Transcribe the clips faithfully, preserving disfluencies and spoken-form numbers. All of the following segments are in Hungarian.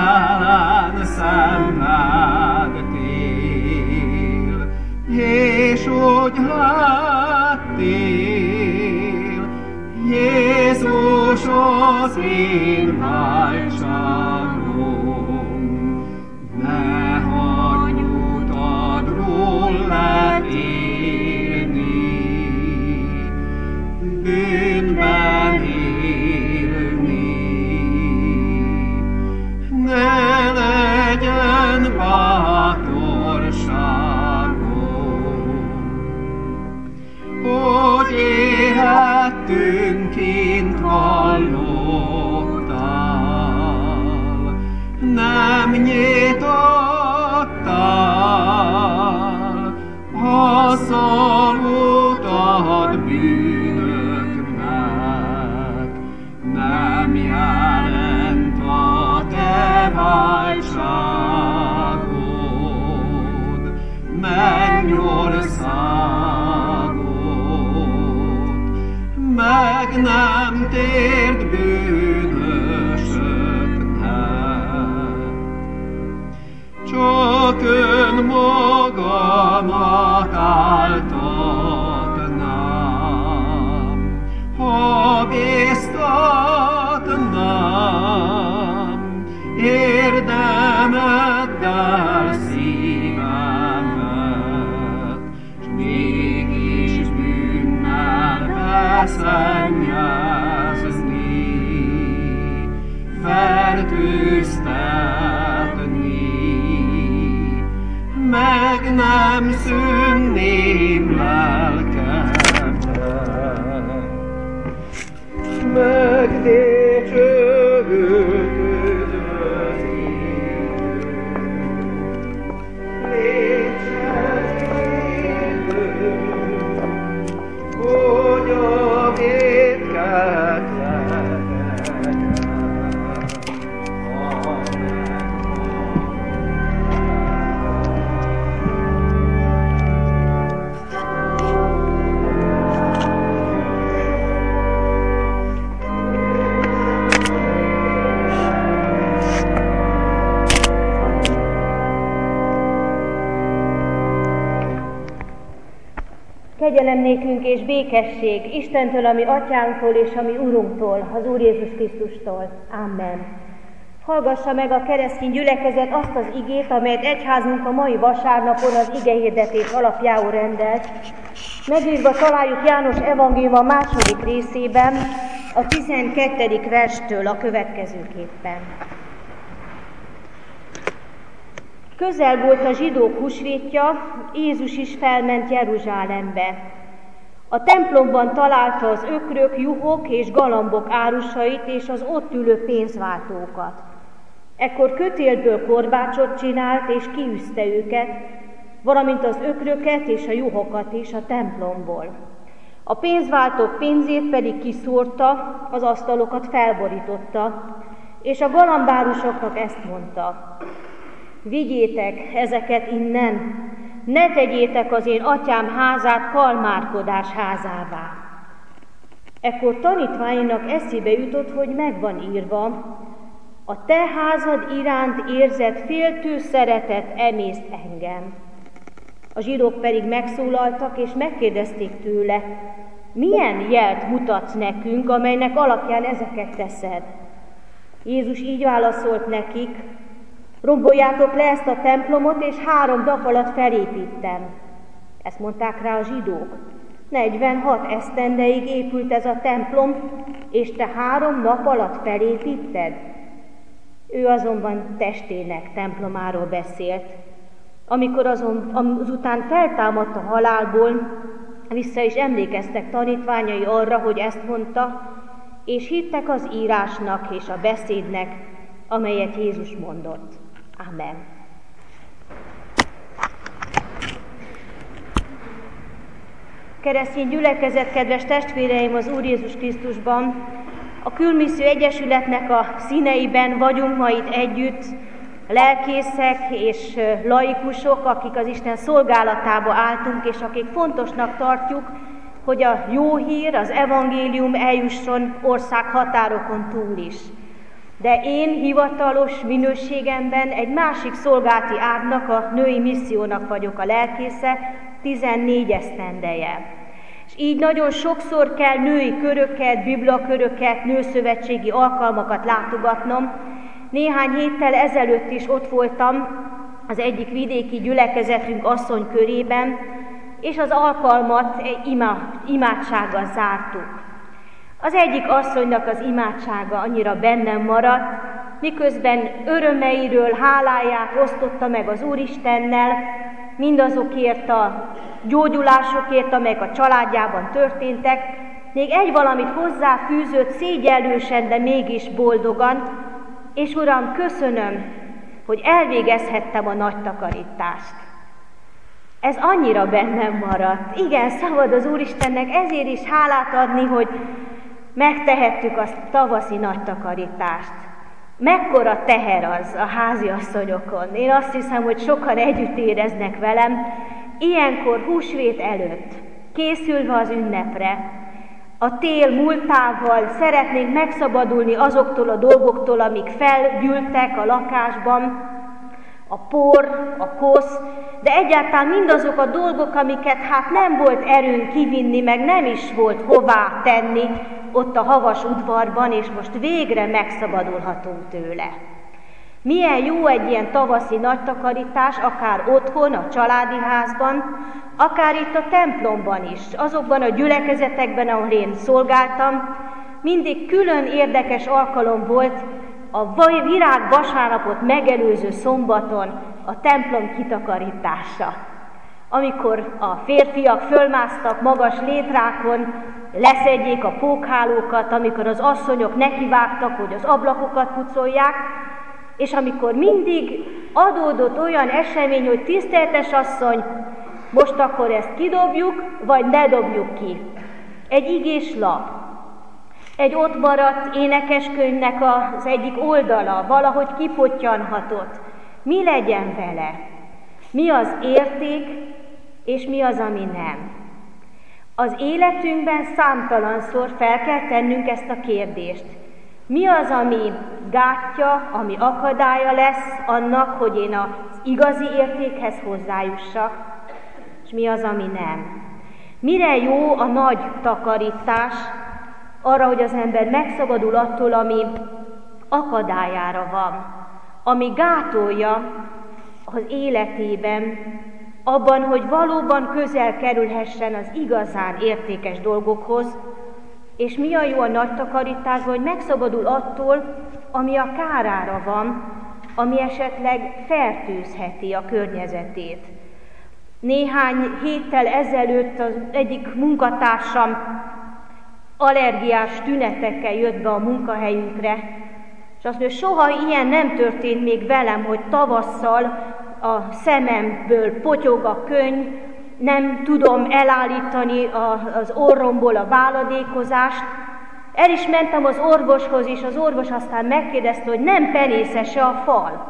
jelen szenvedtél, és úgy lettél, Jézus az én váltságom, ne hagyj utadról letérni, bűnben élni. Ne legyen bátorságom, hogy éhettünk kint hallottál, nem nyitottál, azzal utat bűnöknek, nem jelent a te váltságod, mennyországot, meg nem tért bűnösöknek. Csak önmagamat áltatnám, ha bíztatnám érdemeddel szívemet, s mégis bűnnel beszennyezni, fertőztetni, meg nem szűnném lelkemet, meg dicsőt hogy a vétket letegyen, ha Kegyelem nékünk és békesség Istentől, ami atyánktól és ami Urunktól, az Úr Jézus Krisztustól. Amen. Hallgassa meg a keresztény gyülekezet azt az igét, amelyet egyházunk a mai vasárnapon az igehirdetés alapjául rendelt. Megírva találjuk János evangéliuma a második részében, a tizenkettedik verstől a következőképpen. Közel volt a zsidók húsvétja, Jézus is felment Jeruzsálembe. A templomban találta az ökrök, juhok és galambok árusait és az ott ülő pénzváltókat. Ekkor kötélből korbácsot csinált és kiűzte őket, valamint az ökröket és a juhokat is a templomból. A pénzváltók pénzét pedig kiszórta, az asztalokat felborította, és a galambárusoknak ezt mondta: vigyétek ezeket innen, ne tegyétek az én atyám házát kalmárkodás házává. Ekkor tanítványainak eszébe jutott, hogy megvan írva: a te házad iránt érzett féltő szeretet emészt engem. A zsidók pedig megszólaltak és megkérdezték tőle: milyen jelt mutatsz nekünk, amelynek alapján ezeket teszed? Jézus így válaszolt nekik: romboljátok le ezt a templomot, és három nap alatt felépítem. Ezt mondták rá a zsidók. negyvenhat esztendeig épült ez a templom, és te három nap alatt felépíted? Ő azonban testének templomáról beszélt. Amikor azon, azután feltámadt a halálból, vissza is emlékeztek tanítványai arra, hogy ezt mondta, és hittek az írásnak és a beszédnek, amelyet Jézus mondott. Amen. Keresztény gyülekezet, kedves testvéreim az Úr Jézus Krisztusban, a Külmisszió Egyesületnek a színeiben vagyunk ma itt együtt, lelkészek és laikusok, akik az Isten szolgálatába álltunk, és akik fontosnak tartjuk, hogy a jó hír, az evangélium eljusson ország határokon túl is. de én hivatalos minőségemben egy másik szolgálati ágnak, a női missziónak vagyok a lelkésze, tizennégy esztendeje. És így nagyon sokszor kell női köröket, bibliaköröket, nőszövetségi alkalmakat látogatnom. Néhány héttel ezelőtt is ott voltam az egyik vidéki gyülekezetünk asszonykörében, és az alkalmat egy ima, imádsággal zártuk. Az egyik asszonynak az imádsága annyira bennem maradt, miközben örömeiről, háláját osztotta meg az Úristennel, mindazokért a gyógyulásokért, amelyek a családjában történtek, még egy valamit hozzáfűzött, szégyellősen, de mégis boldogan, és Uram, köszönöm, hogy elvégezhettem a nagy takarítást. Ez annyira bennem maradt. Igen, szabad az Úristennek ezért is hálát adni, hogy megtehettük azt a tavaszi nagy takarítást. Mekkora teher az a háziasszonyokon. Én azt hiszem, hogy sokan együtt éreznek velem. Ilyenkor húsvét előtt, készülve az ünnepre, a tél múltával szeretnénk megszabadulni azoktól a dolgoktól, amik felgyűltek a lakásban, a por, a kosz, de egyáltalán mindazok a dolgok, amiket hát nem volt erőnk kivinni, meg nem is volt hová tenni ott a havas udvarban, és most végre megszabadulhatunk tőle. Milyen jó egy ilyen tavaszi nagy takarítás, akár otthon, a családi házban, akár itt a templomban is, azokban a gyülekezetekben, ahol én szolgáltam, mindig külön érdekes alkalom volt a virág vasárnapot megelőző szombaton a templom kitakarítása. Amikor a férfiak fölmásztak magas létrákon, leszedjék a pókhálókat, amikor az asszonyok nekivágtak, hogy az ablakokat pucolják, és amikor mindig adódott olyan esemény, hogy tiszteltes asszony, most akkor ezt kidobjuk, vagy ne dobjuk ki. Egy igés lap, egy ott maradt énekeskönyvnek az egyik oldala, valahogy kipottyanhatott. Mi legyen vele? Mi az érték, és mi az, ami nem? Az életünkben számtalanszor fel kell tennünk ezt a kérdést. Mi az, ami gátja, ami akadálya lesz annak, hogy én az igazi értékhez hozzájussak, és mi az, ami nem? Mire jó a nagy takarítás? Arra, hogy az ember megszabadul attól, ami akadályára van, ami gátolja az életében, abban, hogy valóban közel kerülhessen az igazán értékes dolgokhoz, és mi a jó a nagy takarításban, hogy megszabadul attól, ami a kárára van, ami esetleg fertőzheti a környezetét. Néhány héttel ezelőtt az egyik munkatársam allergiás tünetekkel jött be a munkahelyünkre, és azt mondja, soha ilyen nem történt még velem, hogy tavasszal a szememből potyog a könny, nem tudom elállítani az orromból a váladékozást. El is mentem az orvoshoz, és az orvos aztán megkérdezte, hogy nem penészese a fal.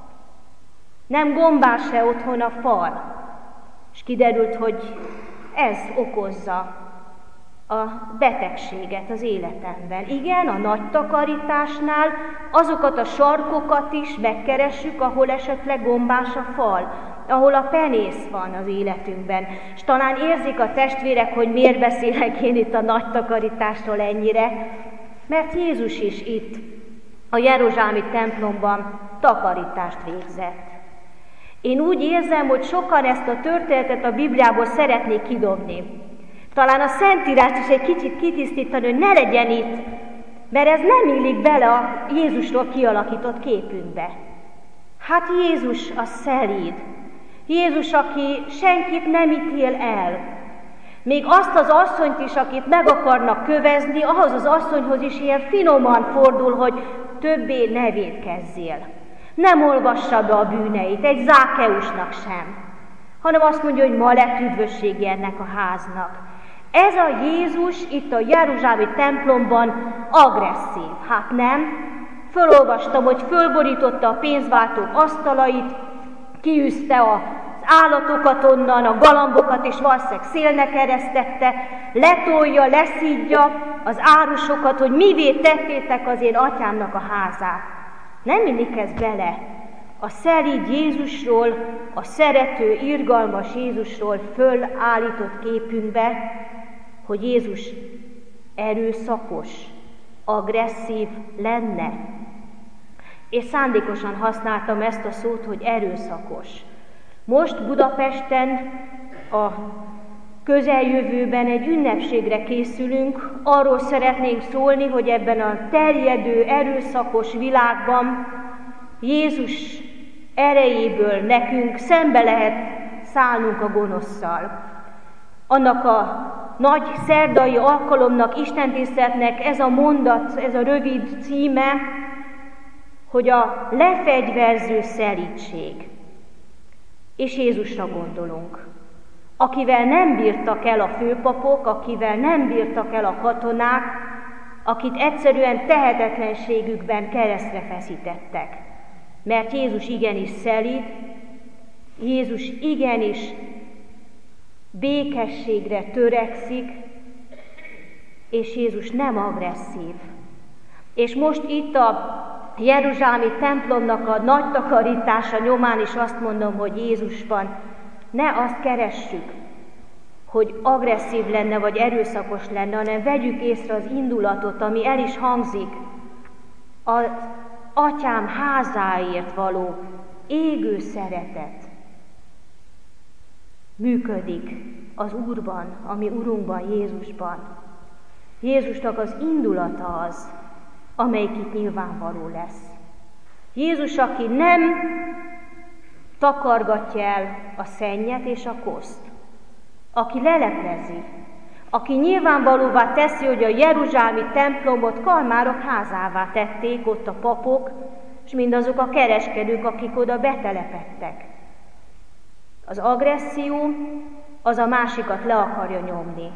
Nem gombás se otthon a fal. És kiderült, hogy ez okozza a betegséget az életemben. Igen, a nagy takarításnál azokat a sarkokat is megkeressük, ahol esetleg gombás a fal, ahol a penész van az életünkben. És talán érzik a testvérek, hogy miért beszélek én itt a nagy takarításról ennyire, mert Jézus is itt, a jeruzsálemi templomban takarítást végzett. Én úgy érzem, hogy sokan ezt a történetet a Bibliából szeretnék kidobni. Talán a Szentírást is egy kicsit kitisztítani, hogy ne legyen itt, mert ez nem illik bele a Jézusról kialakított képünkbe. Hát Jézus a szelíd. Jézus, aki senkit nem ítél el. Még azt az asszonyt is, akit meg akarnak kövezni, ahhoz az asszonyhoz is ilyen finoman fordul, hogy többé ne vétkezzél. Nem olvassa be a bűneit, egy Zákeusnak sem, hanem azt mondja, hogy ma lett üdvössége ennek a háznak. Ez a Jézus itt a jeruzsálemi templomban agresszív. Hát nem. Fölolvastam, hogy fölborította a pénzváltók asztalait, kiűzte az állatokat onnan, a galambokat és valószínűleg szélnek eresztette, letolja, leszídja, az árusokat, hogy mivé tettétek az én atyámnak a házát. Nem illik ez bele a szelíd Jézusról, a szerető, irgalmas Jézusról fölállított képünkbe, hogy Jézus erőszakos, agresszív lenne. És szándékosan használtam ezt a szót, hogy erőszakos. Most Budapesten a közeljövőben egy ünnepségre készülünk, arról szeretnénk szólni, hogy ebben a terjedő, erőszakos világban Jézus erejéből nekünk szembe lehet szállnunk a gonoszszal. Annak a nagy szerdai alkalomnak, istentiszteletnek ez a mondat, ez a rövid címe, hogy a lefegyverző szelídség. És Jézusra gondolunk, akivel nem bírtak el a főpapok, akivel nem bírtak el a katonák, akit egyszerűen tehetetlenségükben keresztre feszítettek. Mert Jézus igenis szelíd, Jézus igenis békességre törekszik, és Jézus nem agresszív. És most itt a jeruzsálemi templomnak a nagy takarítása nyomán is azt mondom, hogy Jézusban ne azt keressük, hogy agresszív lenne, vagy erőszakos lenne, hanem vegyük észre az indulatot, ami el is hangzik, az atyám házáért való égő szeretet működik az Úrban, a mi Urunkban, Jézusban. Jézusnak az indulata az, amelyik itt nyilvánvaló lesz. Jézus, aki nem takargatja el a szennyet és a koszt, aki leleplezi, aki nyilvánvalóvá teszi, hogy a jeruzsálemi templomot kalmárok házává tették ott a papok, és mindazok a kereskedők, akik oda betelepedtek. Az agresszió az a másikat le akarja nyomni.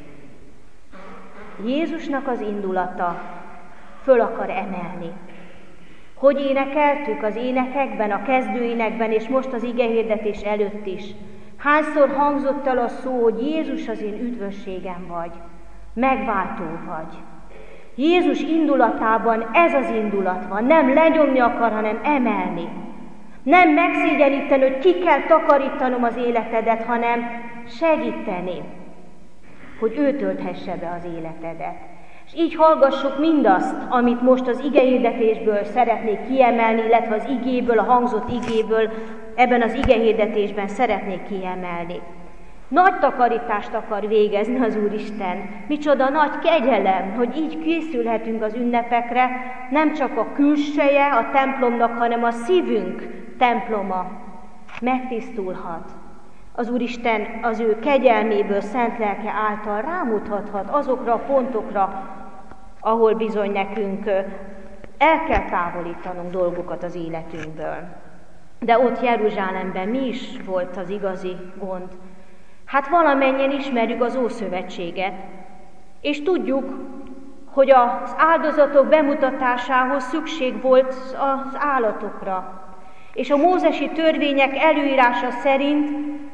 Jézusnak az indulata föl akar emelni. Hogy énekeltük az énekekben, a kezdőénekben, és most az igehirdetés előtt is. Hányszor hangzott el a szó, hogy Jézus az én üdvösségem vagy, megváltó vagy. Jézus indulatában ez az indulat van, nem lenyomni akar, hanem emelni. Nem megszégyeníteni, hogy ki kell takarítanom az életedet, hanem segíteni, hogy ő tölthesse be az életedet. És így hallgassuk mindazt, amit most az igehirdetésből szeretnék kiemelni, illetve az igéből, a hangzott igéből, ebben az igehirdetésben szeretnék kiemelni. Nagy takarítást akar végezni az Úristen. Micsoda nagy kegyelem, hogy így készülhetünk az ünnepekre, nem csak a külseje a templomnak, hanem a szívünk temploma megtisztulhat. Az Úristen az ő kegyelméből, szent lelke által rámutathat azokra a pontokra, ahol bizony nekünk el kell távolítanunk dolgokat az életünkből. De ott Jeruzsálemben mi is volt az igazi gond? Hát valamennyien ismerjük az Ószövetséget, és tudjuk, hogy az áldozatok bemutatásához szükség volt az állatokra. És a mózesi törvények előírása szerint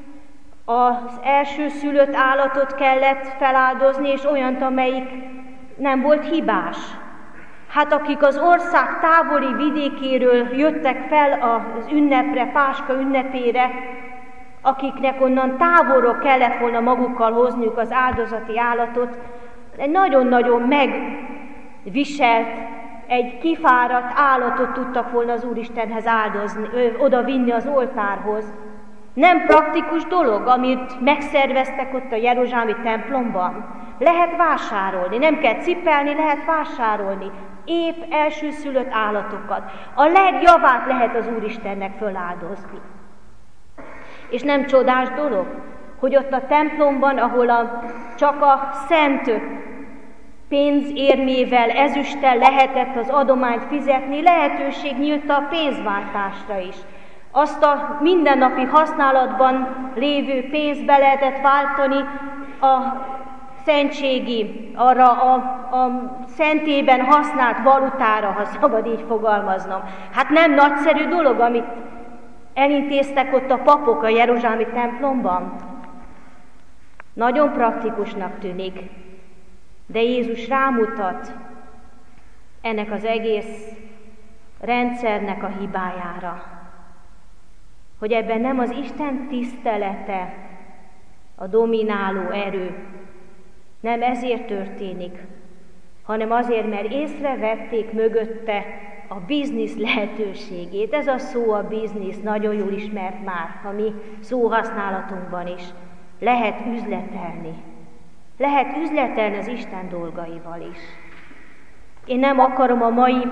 az elsőszülött állatot kellett feláldozni, és olyant, amelyik nem volt hibás. Hát akik az ország távoli vidékéről jöttek fel az ünnepre, Páska ünnepére, akiknek onnan távolról kellett volna magukkal hozniuk az áldozati állatot, egy nagyon-nagyon megviselt, egy kifáradt állatot tudtak volna az Úristenhez áldozni, oda vinni az oltárhoz. Nem praktikus dolog, amit megszerveztek ott a jeruzsálemi templomban. Lehet vásárolni, nem kell cipelni, lehet vásárolni. Épp elsőszülött állatokat. A legjavát lehet az Úristennek föláldozni. És nem csodás dolog, hogy ott a templomban, ahol a, csak a szent pénzérmével, ezüsttel lehetett az adományt fizetni, lehetőség nyílt a pénzváltásra is. Azt a mindennapi használatban lévő pénzt be lehetett váltani a szentségi, arra a, a szentében használt valutára, ha szabad így fogalmaznom. Hát nem nagyszerű dolog, amit elintéztek ott a papok a jeruzsálemi templomban? Nagyon praktikusnak tűnik, De Jézus rámutat ennek az egész rendszernek a hibájára, hogy ebben nem az Isten tisztelete a domináló erő, nem ezért történik, hanem azért, mert észrevették mögötte a biznisz lehetőségét. Ez a szó, a biznisz, nagyon jól ismert már a mi szóhasználatunkban is. Lehet üzletelni. Lehet üzletelni az Isten dolgaival is. Én nem akarom a mai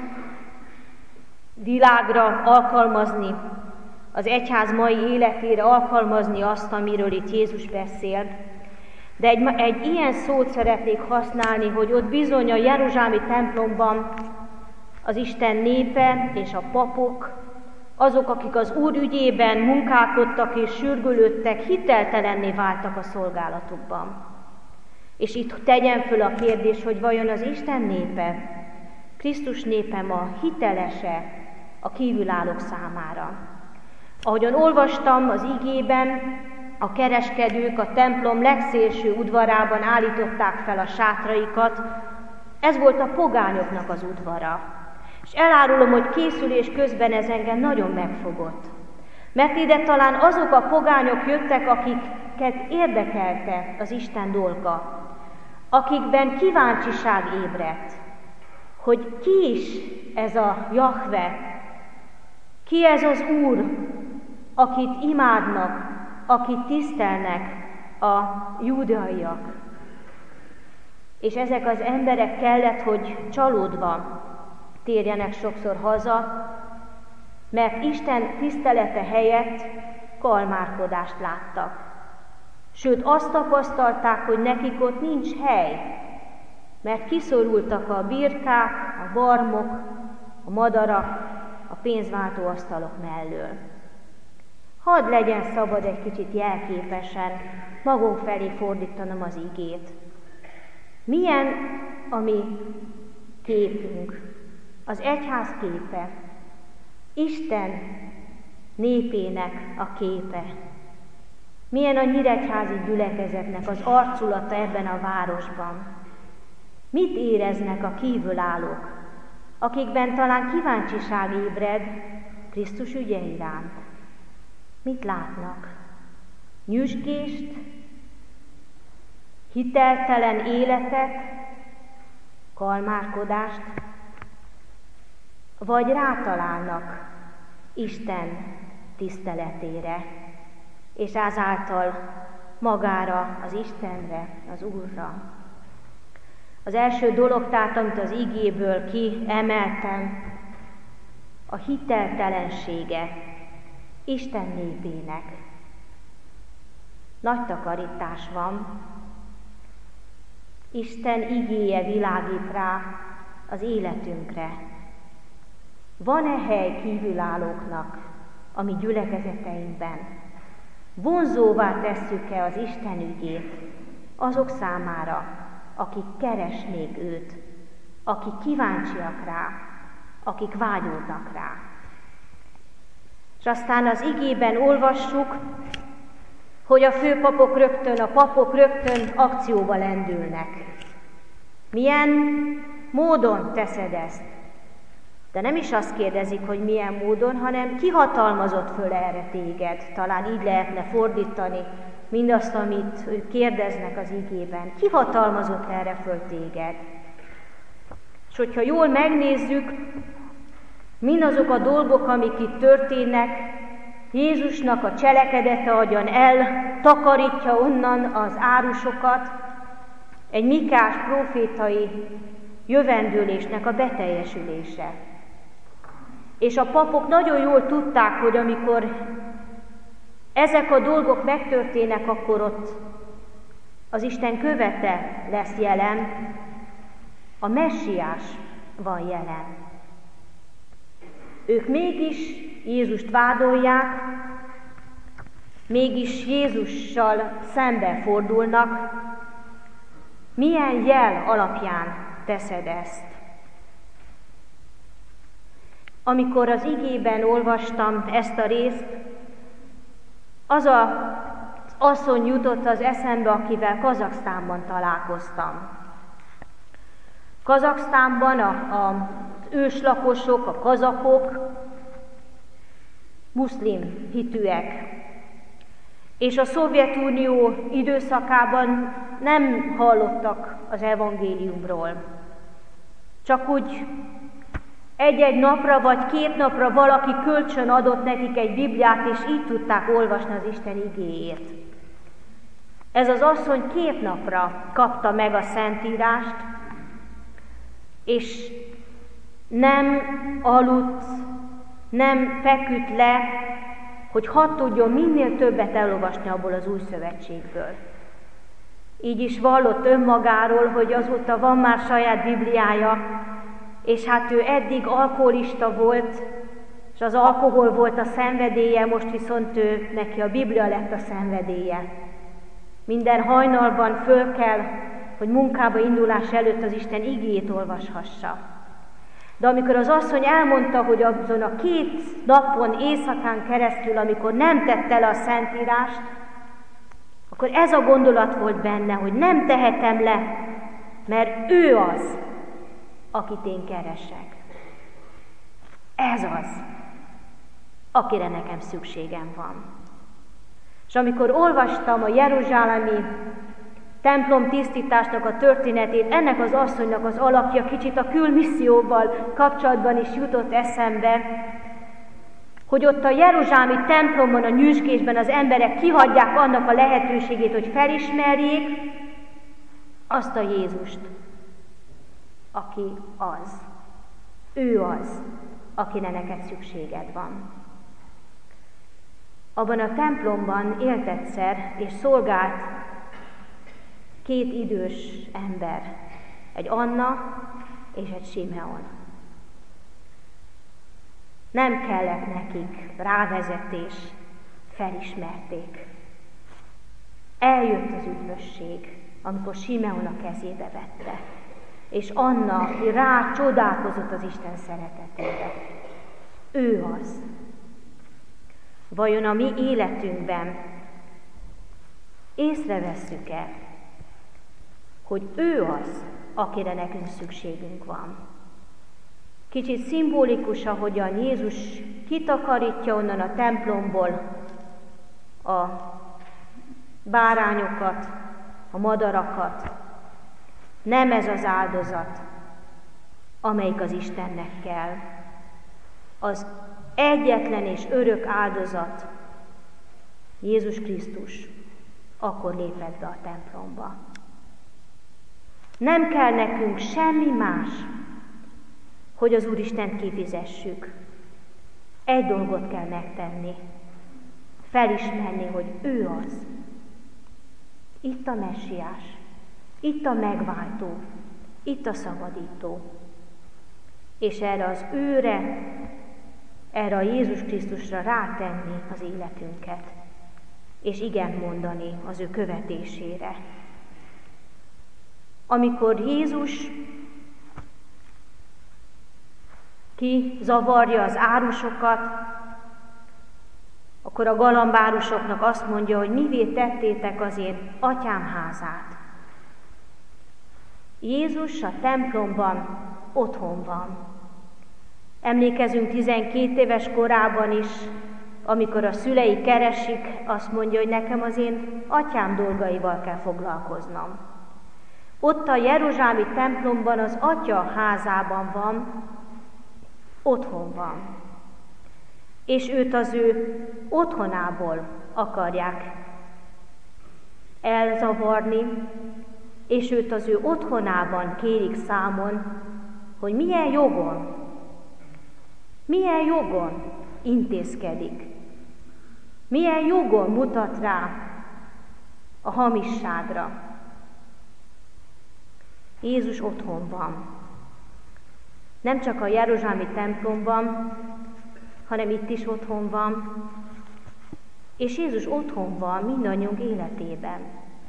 világra alkalmazni, az egyház mai életére alkalmazni azt, amiről itt Jézus beszélt, de egy, egy ilyen szót szeretnék használni, hogy ott bizony a jeruzsálemi templomban az Isten népe és a papok, azok, akik az Úr ügyében munkálkodtak és sürgölődtek, hiteltelenné váltak a szolgálatukban. És itt tegyen föl a kérdés, hogy vajon az Isten népe, Krisztus népe ma hitelese a kívülállók számára. Ahogyan olvastam az igében, a kereskedők a templom legszélső udvarában állították fel a sátraikat, ez volt a pogányoknak az udvara. És elárulom, hogy készülés közben ez engem nagyon megfogott. Mert ide talán azok a pogányok jöttek, akiket érdekelte az Isten dolga, akikben kíváncsiság ébredt, hogy ki is ez a Jahve, ki ez az Úr, akit imádnak, akit tisztelnek a júdeaiak. És ezek az emberek kellett, hogy csalódva térjenek sokszor haza, mert Isten tisztelete helyett kalmárkodást láttak. Sőt, azt tapasztalták, hogy nekik ott nincs hely, mert kiszorultak a birkák, a barmok, a madarak, a pénzváltó asztalok mellől. Hadd legyen szabad egy kicsit jelképesen magunk felé fordítanom az igét. Milyen a mi képünk, az egyház képe, Isten népének a képe. Milyen a nyíregyházi gyülekezetnek az arculata ebben a városban. Mit éreznek a kívülállók, akikben talán kíváncsiság ébred Krisztus ügye iránt? Mit látnak? Nyüzsgést, hiteltelen életet, kalmárkodást, vagy rátalálnak Isten tiszteletére, és ezáltal magára, az Istenre, az Úrra. Az első dolog, tehát, amit az igéből kiemeltem, a hiteltelensége Isten népének. Nagy takarítás van. Isten igéje világít rá az életünkre. Van-e hely kívülállóknak a mi gyülekezeteinkben? Vonzóvá tesszük-e az Isten ügyét azok számára, akik keresnék őt, akik kíváncsiak rá, akik vágyódnak rá? És aztán az igében olvassuk, hogy a főpapok rögtön, a papok rögtön akcióba lendülnek. Milyen módon teszed ezt? De nem is azt kérdezik, hogy milyen módon, hanem ki hatalmazott föl erre téged. Talán így lehetne fordítani mindazt, amit ők kérdeznek az igében. Ki hatalmazott erre föl téged? És hogyha jól megnézzük, mindazok a dolgok, amik itt történnek, Jézusnak a cselekedete, ahogyan eltakarítja onnan az árusokat, egy Mikás prófétai jövendőlésnek a beteljesülése. És a papok nagyon jól tudták, hogy amikor ezek a dolgok megtörténnek, akkor ott az Isten követe lesz jelen, a Messiás van jelen. Ők mégis Jézust vádolják, mégis Jézussal szembe fordulnak. Milyen jel alapján teszed ezt? Amikor az igében olvastam ezt a részt, az a, az asszony jutott az eszembe, akivel Kazaksztánban találkoztam. Kazaksztánban a, a, az őslakosok, a kazakok muszlim hitűek, és a Szovjetunió időszakában nem hallottak az evangéliumról. Csak úgy egy-egy napra vagy két napra valaki kölcsön adott nekik egy Bibliát, és így tudták olvasni az Isten igéjét. Ez az asszony két napra kapta meg a Szentírást, és nem aludt, nem feküdt le, hogy hadd tudjon minél többet elolvasni abból az új szövetségből. Így is vallott önmagáról, hogy azóta van már saját Bibliája, és hát ő eddig alkoholista volt, és az alkohol volt a szenvedélye, most viszont ő, neki a Biblia lett a szenvedélye. Minden hajnalban föl kell, hogy munkába indulás előtt az Isten igéjét olvashassa. De amikor az asszony elmondta, hogy azon a két napon, éjszakán keresztül, amikor nem tette le a Szentírást, akkor ez a gondolat volt benne, hogy nem tehetem le, mert ő az, akit én keresek. Ez az, akire nekem szükségem van. És amikor olvastam a jeruzsálemi templom tisztításnak a történetét, ennek az asszonynak az alakja kicsit a külmisszióval kapcsolatban is jutott eszembe, hogy ott a jeruzsálemi templomban, a nyüzsgésben az emberek kihagyják annak a lehetőségét, hogy felismerjék azt a Jézust, aki az. Ő az, akire neked szükséged van. Abban a templomban élt egyszer, és szolgált két idős ember, egy Anna és egy Simeon. Nem kellett nekik rávezetés, felismerték. Eljött az üdvösség, amikor Simeon a kezébe vette, és Anna rá csodálkozott az Isten szeretetére. Ő az. Vajon a mi életünkben észrevesszük-e, hogy ő az, akire nekünk szükségünk van? Kicsit szimbolikus, ahogyan Jézus kitakarítja onnan a templomból a bárányokat, a madarakat. Nem ez az áldozat, amelyik az Istennek kell. Az egyetlen és örök áldozat, Jézus Krisztus, akkor lépett be a templomba. Nem kell nekünk semmi más, hogy az Úristent kifizessük. Egy dolgot kell megtenni, felismerni, hogy ő az. Itt a Messiás, itt a megváltó, itt a szabadító. És erre az őre, erre a Jézus Krisztusra rátenni az életünket, és igent mondani az ő követésére. Amikor Jézus ki zavarja az árusokat, akkor a galambárusoknak azt mondja, hogy mivé tettétek az én atyám házát. Jézus a templomban otthon van. Emlékezünk tizenkét éves korában is, amikor a szülei keresik, azt mondja, hogy nekem az én atyám dolgaival kell foglalkoznom. Ott a jeruzsálemi templomban, az atya házában van, otthon van. És őt az ő otthonából akarják elzavarni, és őt az ő otthonában kérik számon, hogy milyen jogon, milyen jogon intézkedik, milyen jogon mutat rá a hamisságra. Jézus otthon van. Nem csak a jeruzsálemi templomban, hanem itt is otthon van, és Jézus otthon van mindannyiunk életében.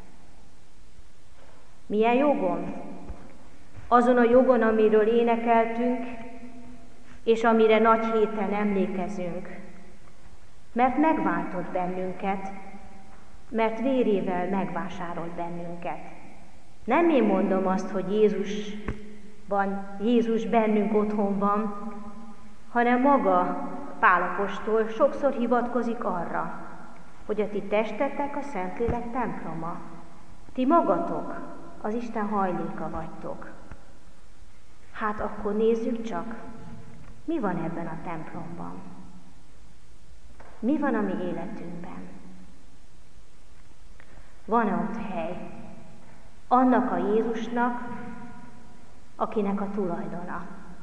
Milyen jogon? Azon a jogon, amiről énekeltünk, és amire nagy héten emlékezünk. Mert megváltott bennünket, mert vérével megvásárolt bennünket. Nem én mondom azt, hogy Jézus Jézus bennünk otthon van, hanem maga Pál apostol sokszor hivatkozik arra, hogy a ti testetek a Szentlélek temploma. Ti magatok az Isten hajléka vagytok. Hát akkor nézzük csak, mi van ebben a templomban. Mi van a mi életünkben? Van-e ott hely annak a Jézusnak, akinek a tulajdona?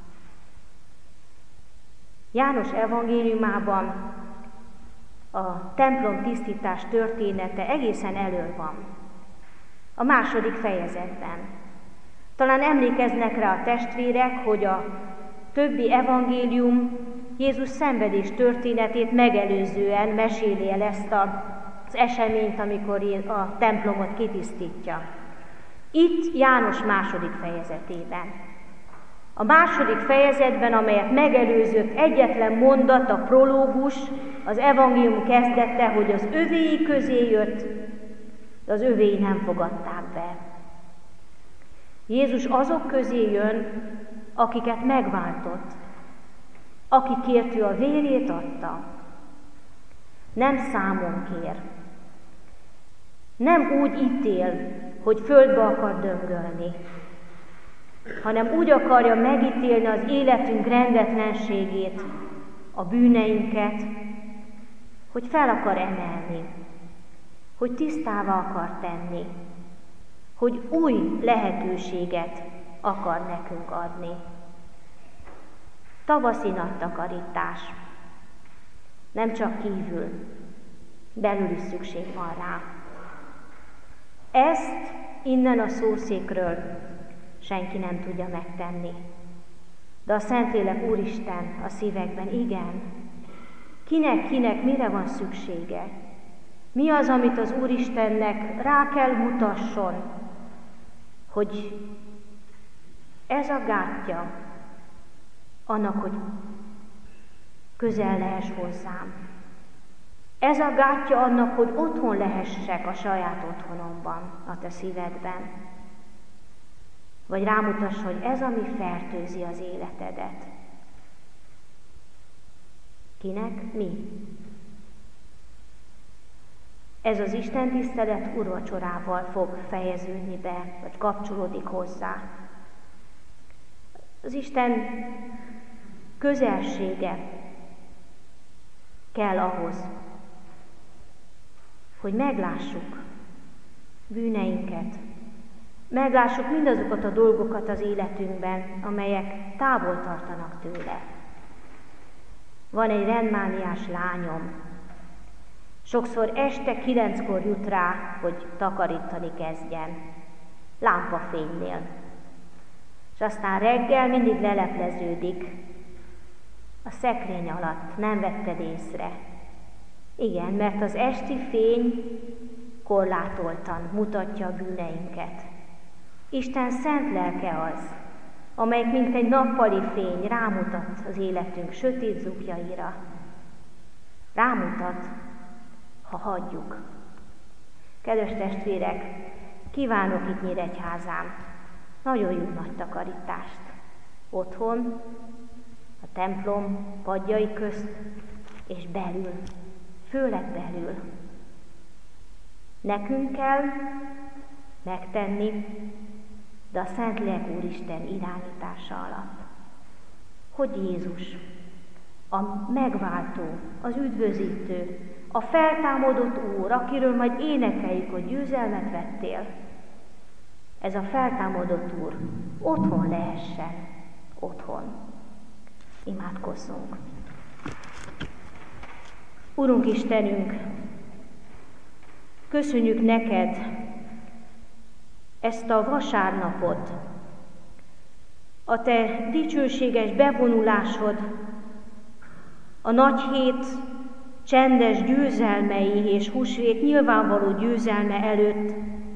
János evangéliumában a templom tisztítás története egészen elől van. A második fejezetben. Talán emlékeznek rá a testvérek, hogy a többi evangélium Jézus szenvedés történetét megelőzően meséli el ezt az eseményt, amikor a templomot kitisztítja. Itt János második fejezetében. A második fejezetben, amelyet megelőzött egyetlen mondat, a prológus, az evangélium kezdete, hogy az övéi közé jött, de az övéi nem fogadták be. Jézus azok közé jön, akiket megváltott, akikért ő a vérét adta. Nem számon kér. Nem úgy ítél, hogy földbe akar döngölni, hanem úgy akarja megítélni az életünk rendetlenségét, a bűneinket, hogy fel akar emelni, hogy tisztává akar tenni, hogy új lehetőséget akar nekünk adni. Tavaszi nagy takarítás. Nem csak kívül, belül is szükség van rá. Ezt innen a szószékről senki nem tudja megtenni. De a Szentlélek Úristen a szívekben igen. Kinek-kinek mire van szüksége? Mi az, amit az Úristennek rá kell mutasson, hogy ez a gátja annak, hogy közel lehess hozzám. Ez a gátja annak, hogy otthon lehessek a saját otthonomban, a te szívedben. Vagy rámutass, hogy ez, ami fertőzi az életedet. Kinek? Mi? Ez az Isten tisztelet úrvacsorával fog fejeződni be, vagy kapcsolódik hozzá. Az Isten közelsége kell ahhoz, hogy meglássuk bűneinket, meglássuk mindazokat a dolgokat az életünkben, amelyek távol tartanak tőle. Van egy rendmániás lányom, sokszor este kilenckor jut rá, hogy takarítani kezdjen, lámpafénynél. És aztán reggel mindig lelepleződik. A szekrény alatt nem vetted észre. Igen, mert az esti fény korlátoltan mutatja a bűneinket. Isten szent lelke az, amelyik mint egy nappali fény rámutat az életünk sötét zugjaira. Rámutat, ha hagyjuk. Kedves testvérek, kívánok itt Nyíregyházán nagyon jó nagy takarítást. Otthon, a templom padjai közt, és belül, főleg belül. Nekünk kell megtenni, de a Szentlélek Úristen irányítása alatt. Hogy Jézus, a megváltó, az üdvözítő, a feltámadott Úr, akiről majd énekeljük, hogy győzelmet vettél, ez a feltámadott Úr otthon lehessen, otthon. Imádkozzunk. Urunk Istenünk, köszönjük neked ezt a vasárnapot, a te dicsőséges bevonulásod, a nagy hét csendes győzelmei és húsvét nyilvánvaló győzelme előtt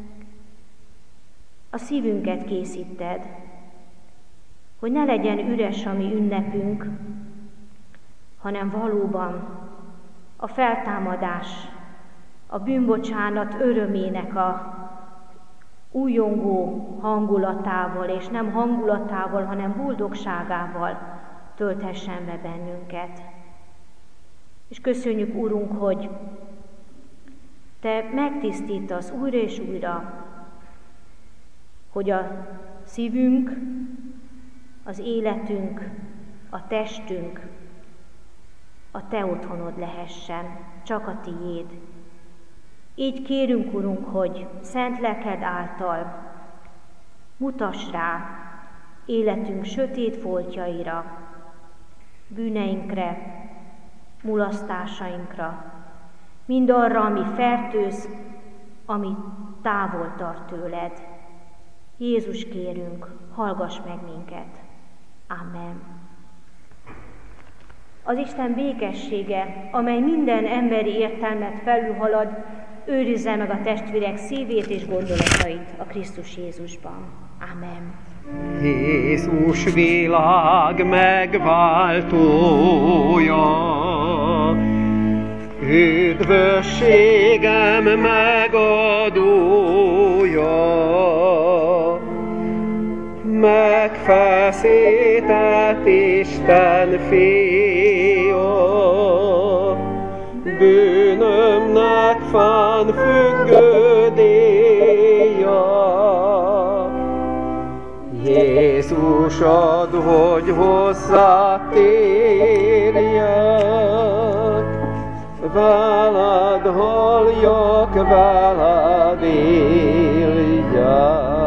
a szívünket készíted, hogy ne legyen üres a mi ünnepünk, hanem valóban a feltámadás, a bűnbocsánat örömének a újongó hangulatával, és nem hangulatával, hanem boldogságával tölthessen be bennünket. És köszönjük, Urunk, hogy Te megtisztítasz újra és újra, hogy a szívünk, az életünk, a testünk a Te otthonod lehessen, csak a Tiéd. Így kérünk, Urunk, hogy szent lelked által mutass rá életünk sötét foltjaira, bűneinkre, mulasztásainkra, mindarra, ami fertőz, ami távol tart tőled. Jézus, kérünk, hallgass meg minket. Amen. Az Isten békessége, amely minden emberi értelmet felülhalad, őrizze meg a testvérek szívét és gondolatait a Krisztus Jézusban. Amen. Jézus világ megváltója, üdvösségem megadója, megfeszített Isten fia, bűnömnek fán függő díja. Jézus, add, hogy hozzád térjek, veled halljak, veled éljek.